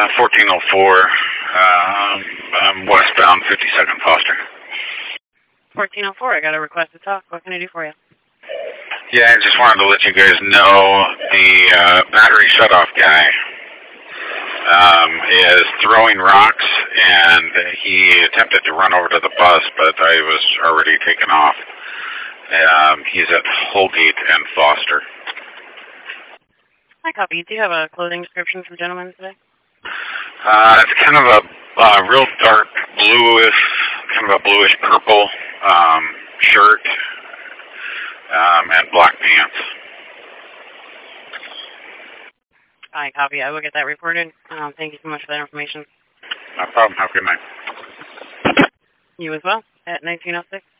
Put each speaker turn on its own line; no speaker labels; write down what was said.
1404. I'm westbound 52nd Foster.
1404, I got a request to talk. What can I do for you?
Yeah, I just wanted to let you guys know the battery shutoff guy is throwing rocks, and he attempted to run over to the bus, but I was already taken off. He's at Holgate and Foster.
I copy. Do you have a clothing description for the gentleman today?
It's kind of a real dark bluish, kind of a bluish purple shirt and black pants.
I copy. I will get that reported. Thank you so much for that information.
No problem. Have a good night.
You as well, at 1906.